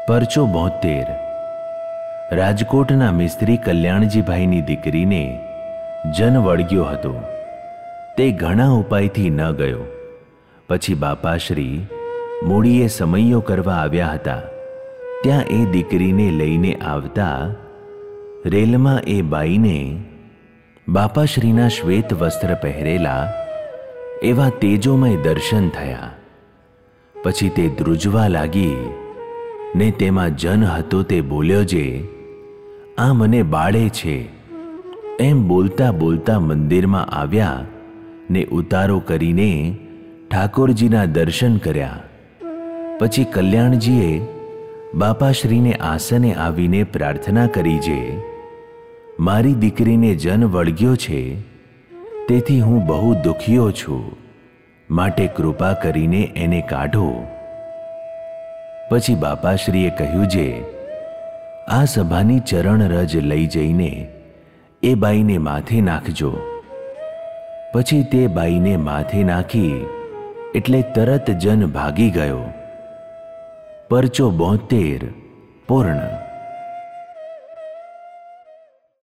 પરચો 72 રાજકોટના મિસ્ત્રી કલ્યાણજીભાઈની દીકરીને જન વળગ્યો હતો. તે ઘણા ઉપાયથી ન ગયો. પછી બાપાશ્રી મૂડીએ સમૈયો કરવા આવ્યા હતા. ત્યાં એ દીકરીને લઈને આવતા રેલમાં એ બાઈને બાપાશ્રીના શ્વેત વસ્ત્ર પહેરેલા એવા તેજોમય દર્શન થયા. પછી તે ધ્રુજવા લાગી ને તેમાં જન હતો તે બોલ્યો જે આ મને બાળે છે એમ બોલતા બોલતા મંદિરમાં આવ્યા ને ઉતારો કરીને ઠાકોરજીના દર્શન કર્યા. પછી કલ્યાણજીએ બાપાશ્રીને આસને આવીને પ્રાર્થના કરી જે મારી દીકરીને જન વળગ્યો છે, તેથી હું બહુ દુખીયો છું, માટે કૃપા કરીને એને કાઢો. પછી બાપાશ્રીએ કહ્યું જે આ સભાની ચરણ રજ લઈ જઈને એ બાઈને માથે નાખજો. પછી તે બાઈને માથે નાખી એટલે તરત જન ભાગી ગયો. પરચો 72 પૂર્ણ.